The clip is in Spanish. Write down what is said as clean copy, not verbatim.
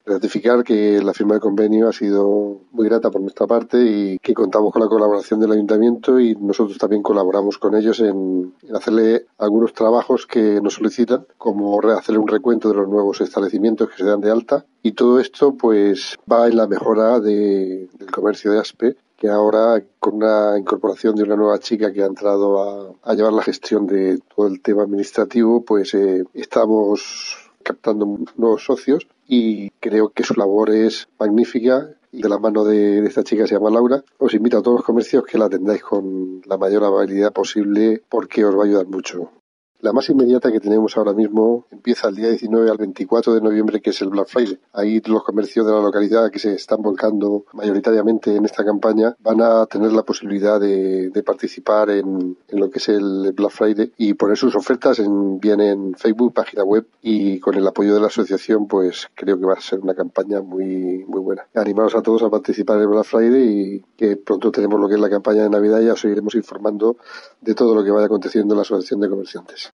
Ratificar que la firma del convenio ha sido muy grata por nuestra parte y que contamos con la colaboración del Ayuntamiento y nosotros también colaboramos con ellos en hacerle algunos trabajos que nos solicitan, como hacer un recuento de los nuevos establecimientos que se dan de alta, y todo esto pues va en la mejora del comercio de Aspe, que ahora, con una incorporación de una nueva chica que ha entrado a llevar la gestión de todo el tema administrativo, pues estamos captando nuevos socios y creo que su labor es magnífica. Y de la mano de esta chica, que se llama Laura, os invito a todos los comercios que la atendáis con la mayor amabilidad posible, porque os va a ayudar mucho. La más inmediata que tenemos ahora mismo empieza el día 19 al 24 de noviembre, que es el Black Friday. Ahí los comercios de la localidad que se están volcando mayoritariamente en esta campaña van a tener la posibilidad de participar en lo que es el Black Friday y poner sus ofertas bien en Facebook, página web, y con el apoyo de la asociación pues creo que va a ser una campaña muy, muy buena. Animaros a todos a participar en el Black Friday y que pronto tenemos lo que es la campaña de Navidad y ya os seguiremos informando de todo lo que vaya aconteciendo en la Asociación de Comerciantes.